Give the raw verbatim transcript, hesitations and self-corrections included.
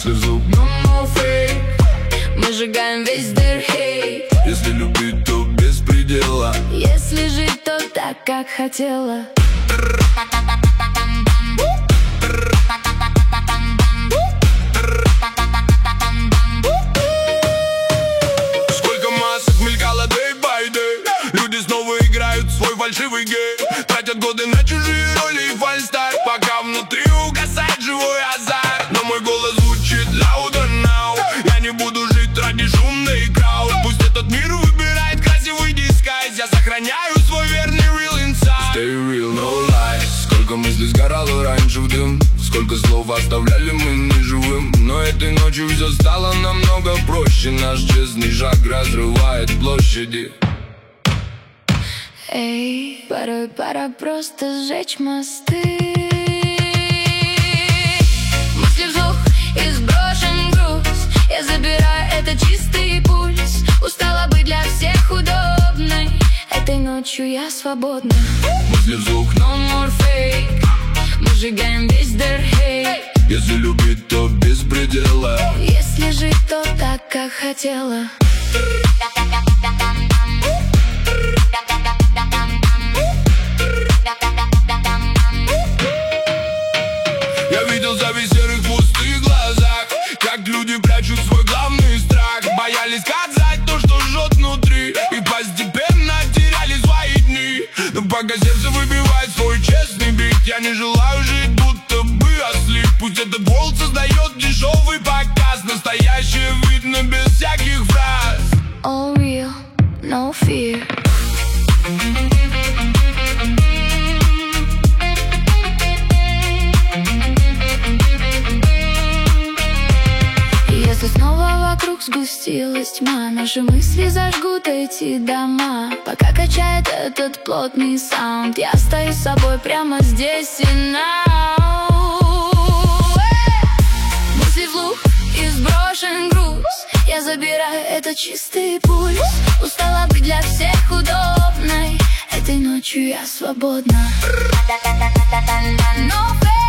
Мысли в зуб, no more fake. Мы сжигаем весь their hate. Если любить, то без предела. Если жить, то так, как хотела. Сколько масок мелькало day by day. Люди снова играют свой фальшивый гейм. Тратят годы на чужие роли и фальстарт, пока внутри угасает живой азарт. Но мой голос звучит louder now. Я не буду жить ради шумной крауд. Пусть этот мир выбирает красивый дискайз. Я сохраняю свой верный real inside. Stay real, no lies. Сколько мыслей сгорало раньше в дым. Сколько слов оставляли мы неживым. Но этой ночью все стало намного проще. Наш честный шаг разрывает площади. Эй, порой пора просто сжечь мосты. Мысли вслух и сброшен груз. Я забираю этот чистый пульс. Устала быть для всех удобной. Этой ночью я свободна. Мысли вслух, no more fake. Мы сжигаем весь their hate. если любить, то без предела. Если жить, то так, как хотела. Я видел зависть в серых пустых глазах, как люди прячут свой главный страх. Боялись сказать то, что жжет внутри, и постепенно теряли свои дни. Но пока сердце выбивает свой честный бит, я не желаю жить, будто бы ослип. Пусть этот болт создает дешевый показ. Настоящее видно без всяких фраз. All real, no fear. Если снова вокруг сгустилась тьма, наши мысли зажгут эти дома. Пока качает этот плотный саунд, я стою с собой прямо здесь и now. Мысли вслух и сброшен груз. Я забираю этот чистый пульс. Устала быть для всех удобной. Этой ночью я свободна. No